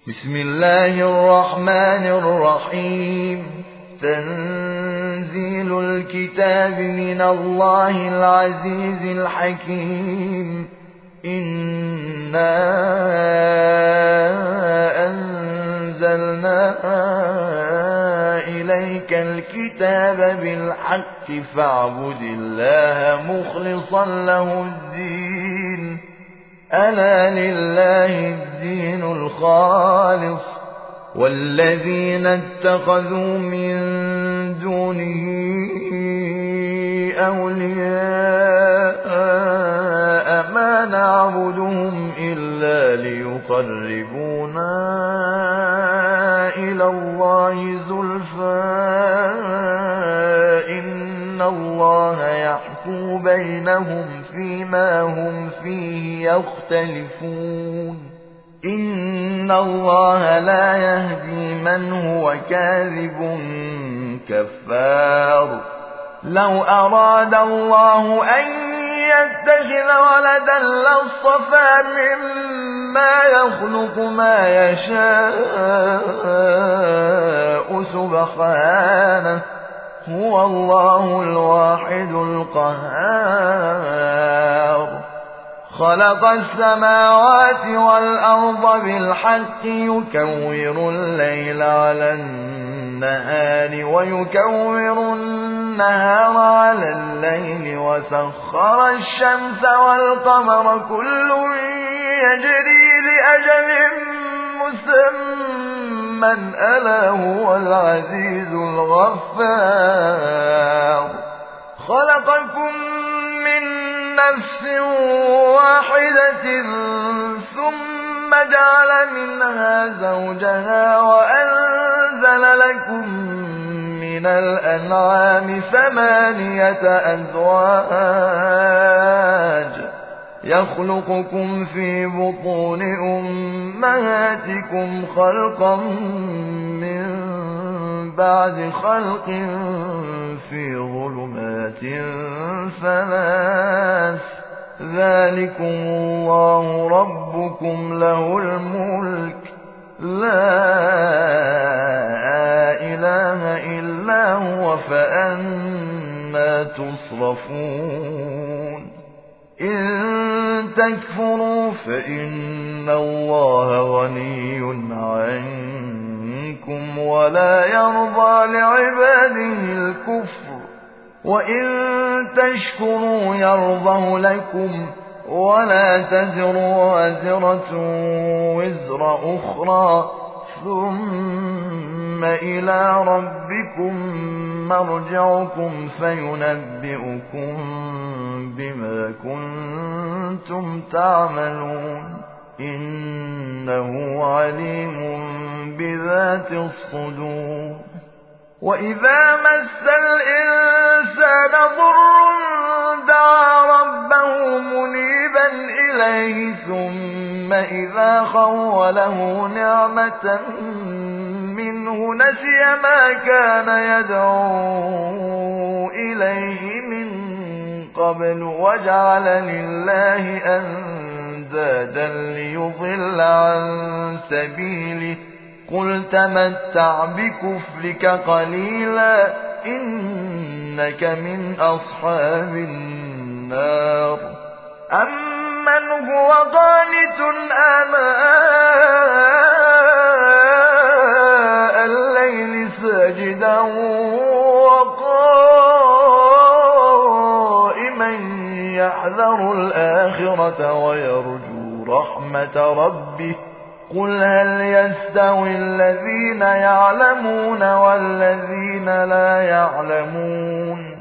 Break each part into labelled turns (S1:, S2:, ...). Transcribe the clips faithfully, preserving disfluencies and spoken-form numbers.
S1: بسم الله الرحمن الرحيم. تنزيل الكتاب من الله العزيز الحكيم. إنا أنزلنا إليك الكتاب بالحق فاعبد الله مخلصا له الدين. ألا لله الدين الخالص والذين اتخذوا من دونه أولياء ما نعبدهم إلا ليقربونا إلى الله زلفى إن الله يحكم بينهم فيما هم فيه يختلفون. إن الله لا يهدي من هو كاذب كفار. لو أراد الله أن يتخذ ولدا لاصطفى مما يخلق ما يشاء سبحانه هو الله الواحد القهار. خلق السماوات والأرض بالحق يكور الليل على النهار ويكور النهار على الليل وسخر الشمس والقمر كل يجري لأجل مسمى ألا هو العزيز الغفار. خلقكم من نفس واحدة ثم جعل منها زوجها وأنزل لكم من الأنعام ثمانية أزواج يخلقكم في بطون أمهاتكم خلقا من بعد خلق في ظلمات ثلاث ذلكم الله ربكم له الملك لا إله إلا هو فأنى تصرفون. إن تكفروا فإن الله غني عنكم ولا يرضى لعباده الكفر وإن تشكروا يرضه لكم ولا تزر وازرة وزر أخرى ثم إلى ربكم مرجعكم فينبئكم بما كنتم تعملون إنه عليم بذات الصدور. وإذا مس الإنسان ضر دعا ربه منيبا إليه ثم إذا خوله نعمة منه نسي ما كان يدعو إليه من قبل وجعل لله أندادا ليضل عن سبيله قل تمتع بكفرك قليلا إنك من أصحاب النار. أمن هو قانت آناء الليل ساجدا وقائما يحذر الآخرة ويرجو رحمة ربه قل هل يستوي الذين يعلمون والذين لا يعلمون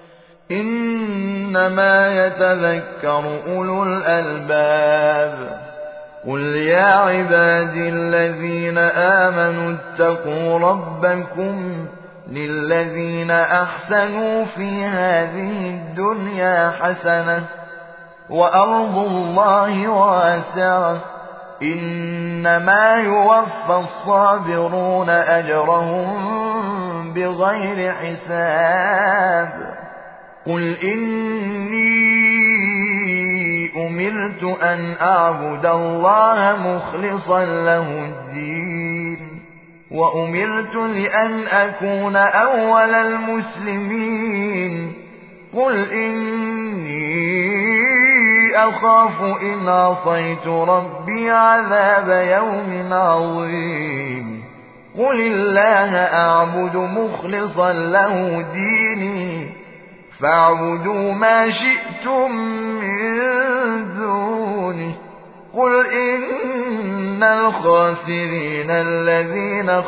S1: إنما يتذكر أولو الألباب. قل يا عبادي الذين آمنوا اتقوا ربكم للذين أحسنوا في هذه الدنيا حسنة وأرض الله واسعة إنما يوفى الصابرون أجرهم بغير حساب. قل إني أمرت أن أعبد الله مخلصا له الدين وأمرت لأن أكون أول المسلمين قل إني أخاف إن عصيت ربي عذاب يوم عظيم قل الله أعبد مخلصا له ديني فاعبدوا ما شئتم من دونه قل إن الخاسرين الذين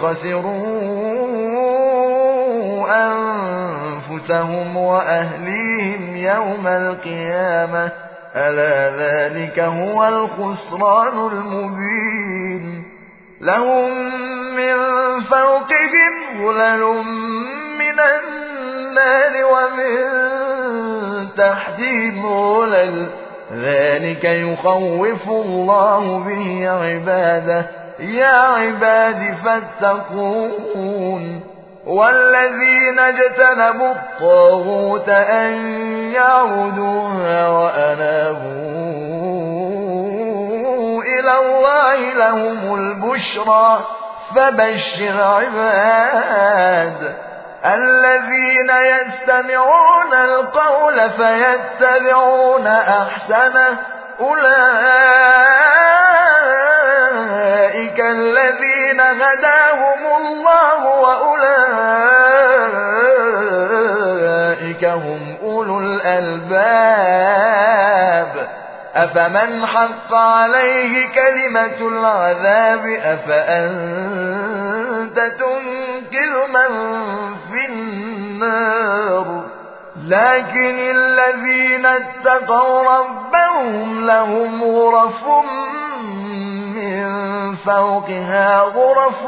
S1: خسروا أنفسهم وأهليهم يوم القيامة ألا ذلك هو الخسران المبين لهم من فوقهم ظلل من النار ومن تحتهم ظلل ذلك يخوف الله به عباده يا عباد فاتقون والذين اجتنبوا الطاغوت أن يعبدوها وأنابوا إلى الله لهم البشرى فبشر عباد الذين يستمعون القول فيتبعون أحسنه أولئك الذين هداهم الله وأولئك هم أولو الألباب أفمن حق عليه كلمة العذاب أفأنت تنقذ من في النار لكن الذين اتقوا ربهم لهم غرف من فوقها غرف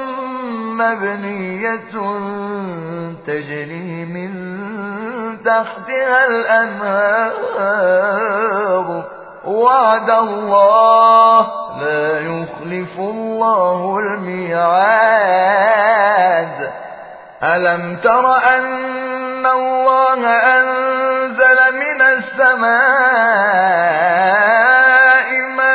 S1: مبنية تجري من تحتها الأنهار وعد الله لا يخلف الله الميعاد ألم تر أن الله أنزل من السماء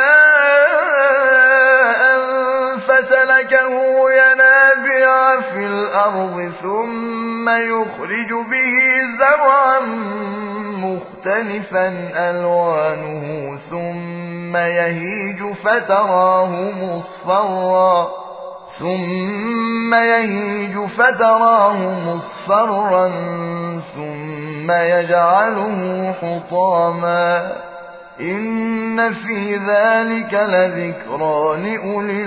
S1: ماء فسلكه ينابيع في الأرض ثم يخرج به زرعا مختلفا ألوانه ثم يهيج فتراه مصفرا ثم يهيج فتراه مصفرا ثم يجعله حطاما إن في ذلك لذكرى لأولي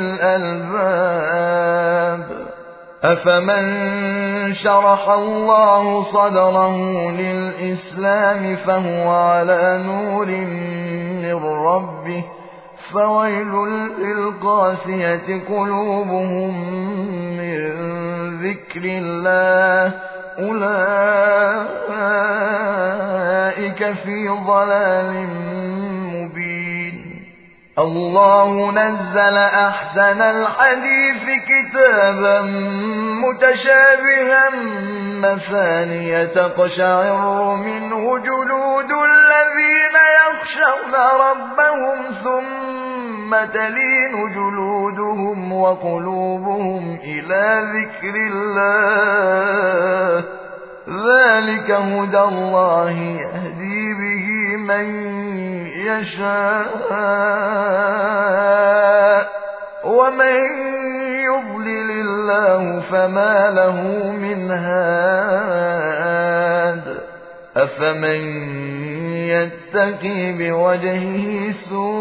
S1: الألباب أفمن شرح الله صدره للإسلام فهو على نور من ربه فويل للقاسية قلوبهم من ذكر الله أولئك في ضلال مبين الله نزل أحسن الحديث كتابا متشابها مثانية تقشعر منه جلود الذين يخشون ربهم ثم تلين جلودهم وقلوبهم إلى ذكر الله ذلك هدى الله يهدي به من يشاء ومن يضلل الله فما له من هاد أفمن يتقي بوجهه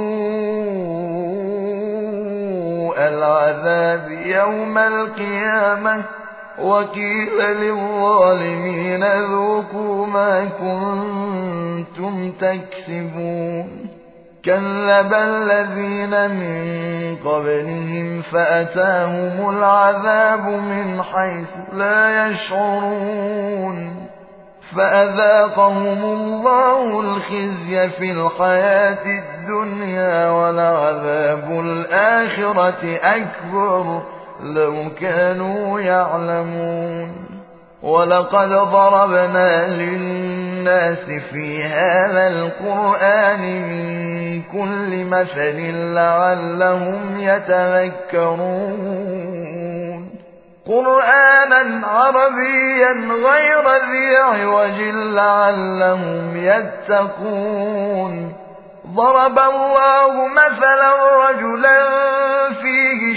S1: سوء العذاب يوم القيامة وقيل للظالمين ذوقوا ما كنتم تكسبون كذب الذين من قبلهم فأتاهم العذاب من حيث لا يشعرون فأذاقهم الله الخزي في الحياة الدنيا ولعذاب الآخرة أكبر لو كانوا يعلمون ولقد ضربنا للناس في هذا القرآن من بكل مثل لعلهم يتذكرون قرآنا عربيا غير ذي عوج لعلهم يتقون ضرب الله مثلا رجلا فيه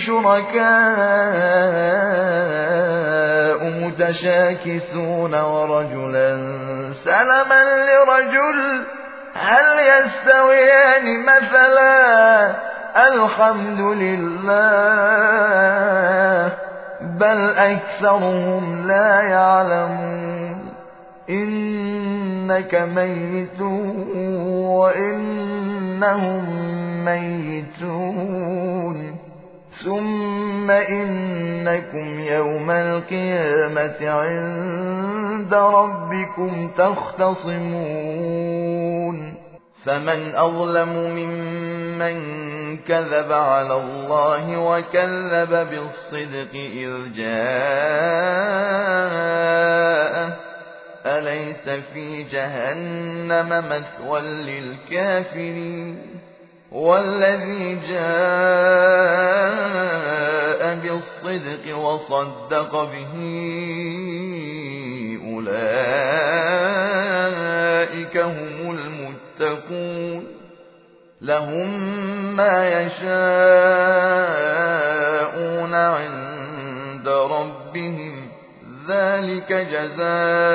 S1: شركاء متشاكسون ورجلا سلما لرجل هل يستويان مثلا الحمد لله بل أكثرهم لا يعلمون إنك ميت وإنهم ميتون ثم إنكم يوم القيامة عند ربكم تختصمون فمن أظلم ممن كذب على الله وكذب بالصدق إذ جاءه أليس في جهنم مثوى للكافرين والذي جاء بالصدق وصدق به أولئك هم المتقون لهم ما يشاءون عند ربهم ذلك جزاء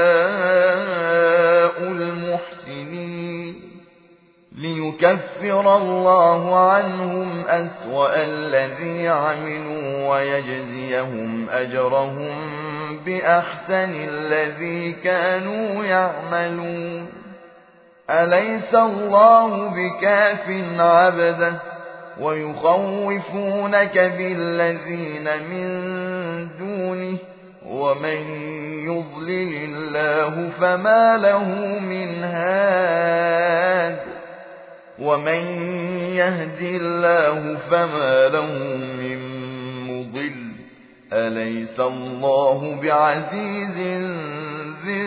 S1: المحسنين ليكفر الله عنهم أسوأ الذي عملوا ويجزيهم أجرهم بأحسن الذي كانوا يعملون أليس الله بكاف عبده ويخوفونك بالذين من دونه ومن يضلل الله فما له من هاد ومن يهد الله فما له من مضل أليس الله بعزيز ذي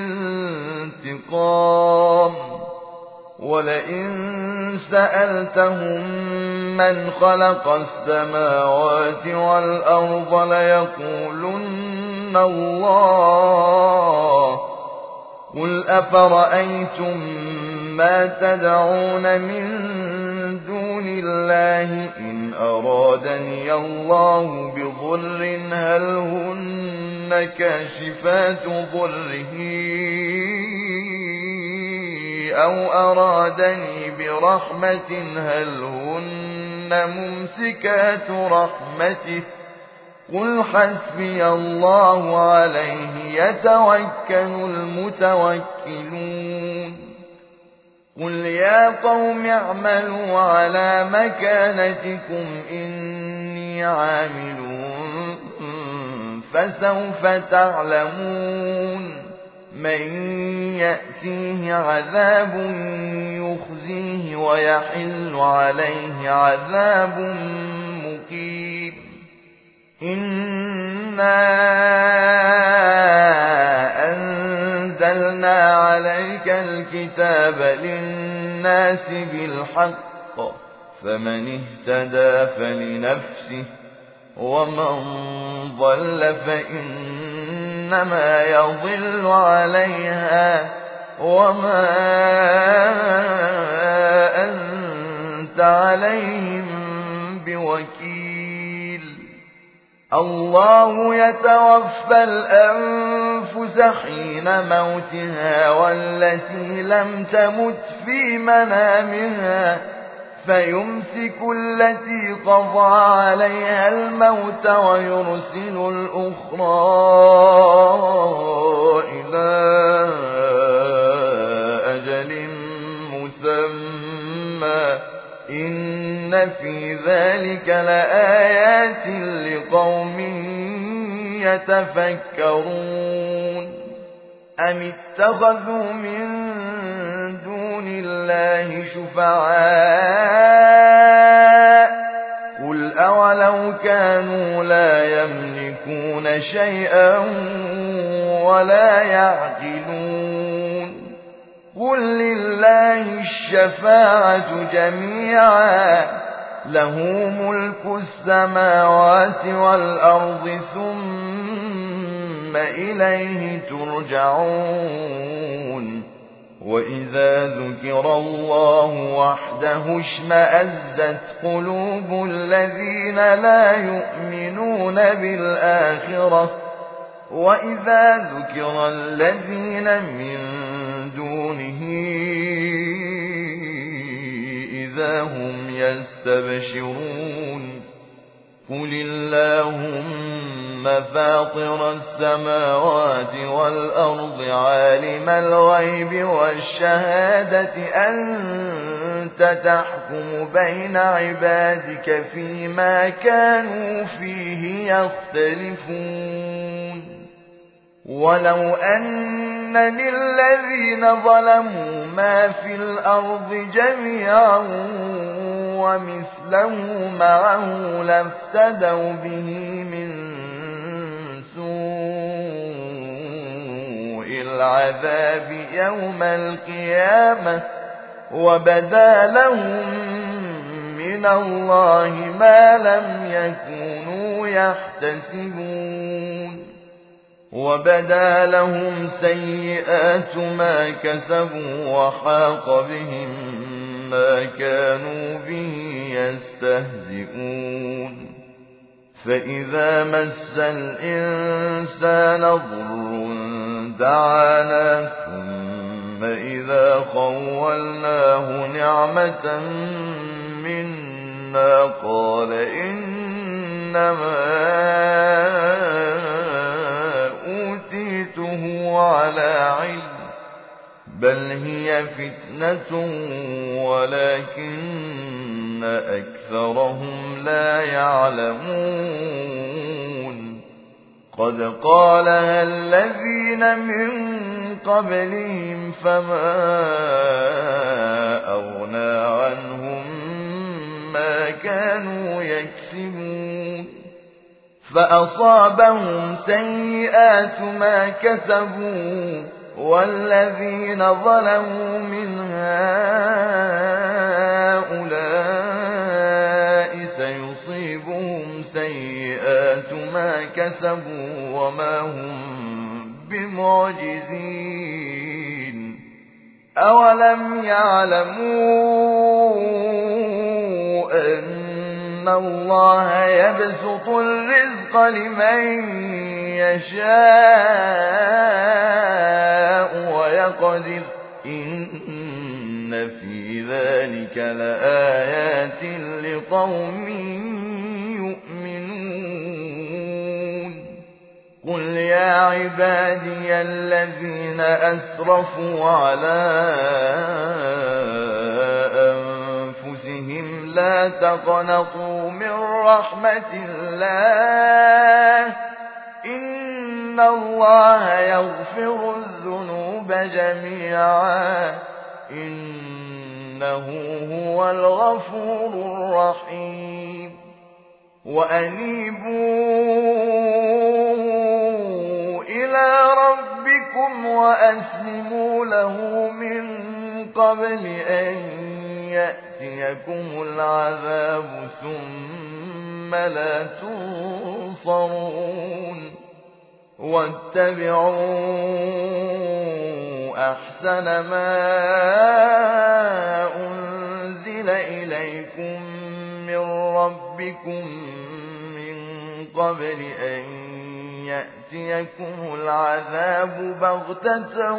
S1: انتقام ولئن سألتهم من خلق السماوات والأرض ليقولن الله قل أفرأيتم ما تدعون من دون الله إن أرادني الله بضر هل هن كاشفات ضره أو أرادني برحمة هل هن ممسكات رحمته قل حسبي الله عليه يتوكل المتوكلون قل يا قوم اعملوا على مكانتكم إني عامل فسوف تعلمون من يأتيه عذاب يخزيه ويحل عليه عذاب مقيم إنا أنزلنا عليك الكتاب للناس بالحق فمن اهتدى فلنفسه ومن ضل فإنما يضل عليها وما أنت عليهم بوكيل الله يتوفى الأنفس حين موتها والتي لم تمت في منامها فيمسك التي قضى عليها الموت ويرسل الأخرى إلى أجل مسمى إن في ذلك لآيات لقوم يتفكرون أم اتخذوا من دون الله شفعاء قل أولو كانوا لا يملكون شيئا ولا يعقلون قل لله الشفاعة جميعا له ملك السماوات والأرض ثم إليه ترجعون وإذا ذكر الله وحده اشمأزت قلوب الذين لا يؤمنون بالآخرة وإذا ذكر الذين من دونه إذا هم يستبشرون قل اللهم فاطر السماوات والأرض عالم الغيب والشهادة أنت تحكم بين عبادك فيما كانوا فيه يختلفون ولو أن للذين ظلموا ما في الأرض جميعا ومثله معه لافتدوا به من سوء العذاب يوم القيامة وبدا لهم من الله ما لم يكونوا يحتسبون وبدا لهم سيئات ما كسبوا وحاق بهم ما كانوا به يستهزئون فإذا مس الإنسان ضر دعانا ثم إذا خولناه نعمة منا قال إنما أوتيته على علم بل هي فتنة ولكن أكثرهم لا يعلمون قد قالها الذين من قبلهم فما أغنى عنهم ما كانوا يكسبون فأصابهم سيئات ما كسبوا والذين ظلموا من هؤلاء سيصيبهم سيئات ما كسبوا وما هم بمعجزين أولم يعلموا أن الله يبسط الرزق لمن يشاء ويقدر إن في ذلك لآيات لقوم يؤمنون قل يا عبادي الذين أسرفوا على أنفسهم لا تقنطوا من رحمة الله إن الله يغفر الذنوب جميعا إنه هو الغفور الرحيم وأنيبوا إلى ربكم وأسلموا له من قبل أن يأتيكم العذاب ثم لا تنصرون واتبعوا أحسن ما أنزل إليكم من ربكم من قبل أن يأتيكم العذاب بغتة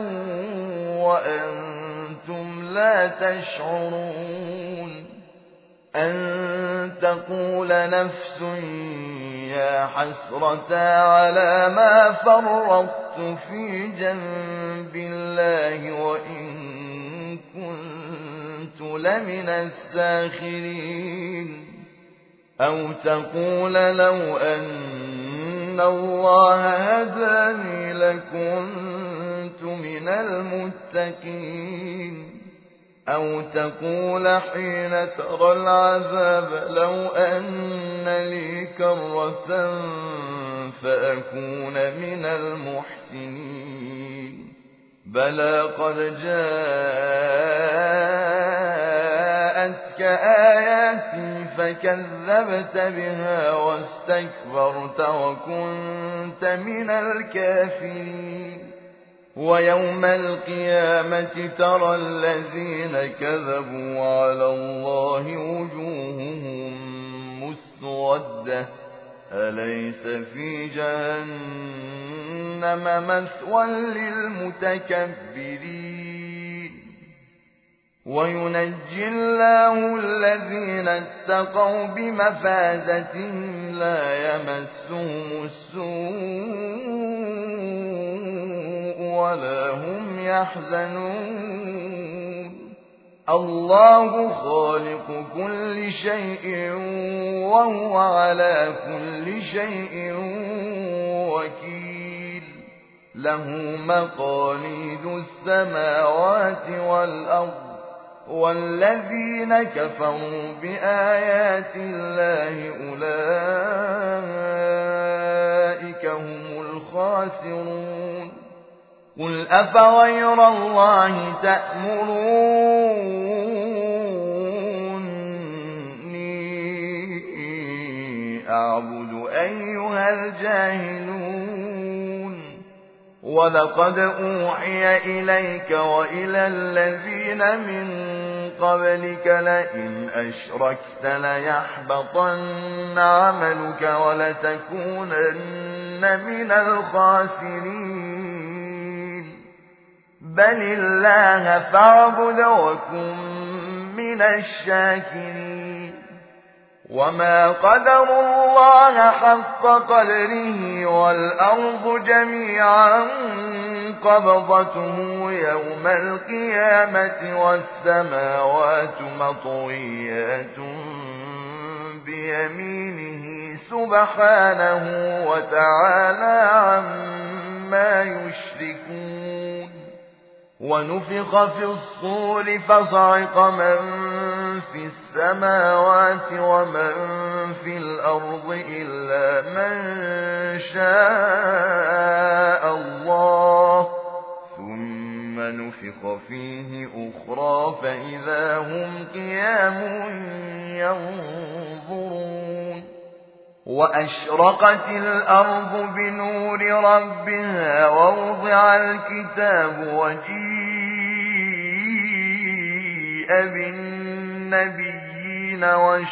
S1: وأنتم لا تشعرون أن تقول نفس يا حسرة على ما فرطت في جنب الله وإن كنت لمن الساخرين أو تقول لو أن الله هداني لكنت من المتقين أو تقول حين ترى العذاب لو أن لي كرة فأكون من المحسنين بلى قد جاءتك آياتي فكذبت بها واستكبرت وكنت من الكافرين ويوم القيامة ترى الذين كذبوا على الله وجوههم مسودة أليس في جهنم مثوى للمتكبرين وينجي الله الذين اتقوا بمفازتهم لا يمسهم السوء ولا هم يحزنون الله خالق كل شيء وهو على كل شيء وكيل له مقاليد السماوات والأرض والذين كفروا بآيات الله أولئك هم الخاسرون قل أفغير الله تأمروني أعبد أيها الجاهلون ولقد أوحي إليك وإلى الذين من قبلك لئن أشركت ليحبطن عملك ولتكونن من الخاسرين بل الله فاعبد وكن من الشاكرين وما قدر الله حق قدره والأرض جميعا قبضته يوم القيامة والسماوات مطويات بيمينه سبحانه وتعالى عما يشركون ونفخ في الصور فصعق من في السماوات ومن في الأرض إلا من شاء الله ثم نفخ فيه أخرى فإذا هم قيام ينظرون وأشرقت الأرض بنور ربها ووضع الكتاب وجيء بالنبيين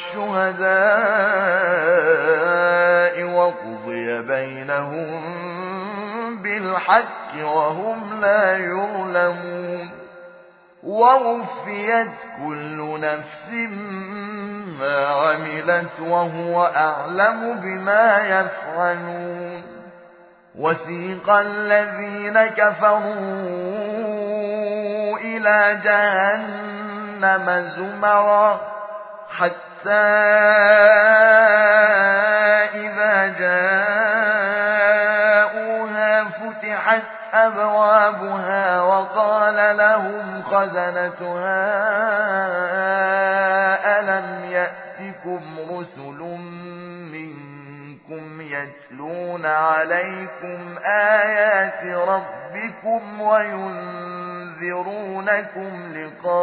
S1: والشهداء وقضي بينهم بالحق وهم لا يظلمون ووفيت كل نفس ما عملت وهو أعلم بما يفعلون وسيق الذين كفروا إلى جهنم زمرا حتى إذا جاءوها فتحت أبوابها وقال لهم خزنتها ألم يأتكم رسل منكم يتلون عليكم آيات ربكم وينذرونكم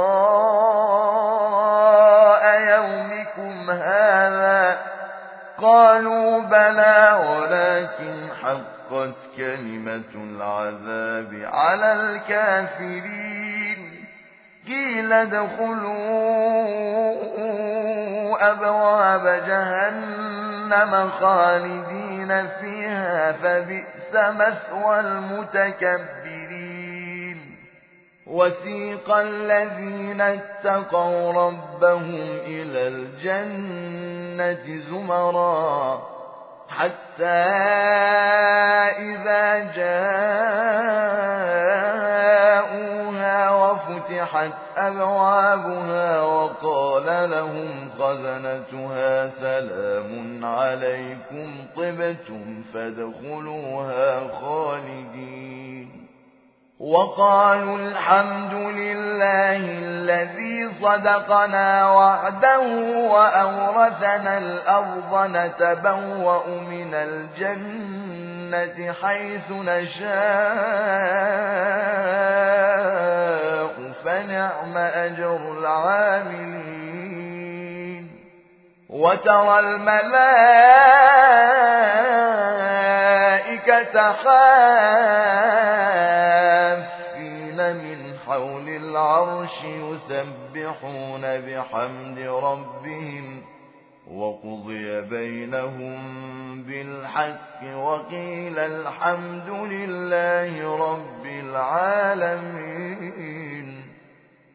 S1: لقاء يومكم هذا قالوا بلى ولكن حقت كلمة العذاب على الكافرين قيل ادخلوا أبواب جهنم خالدين فيها فبئس مثوى المتكبرين وسيق الذين اتقوا ربهم إلى الجنة زمرا حتى إذا جاءوها وفتحت أبوابها وقال لهم خزنتها سلام عليكم طبتم فادخلوها خالدين وقالوا الحمد لله الذي صدقنا وعده وأورثنا الأرض نتبوأ من الجنة الجنة حيث نشاء فنعم أجر العاملين وترى الملائكة حافين من حول العرش يسبحون بحمد ربهم وقضي بينهم بالحق وقيل الحمد لله رب العالمين.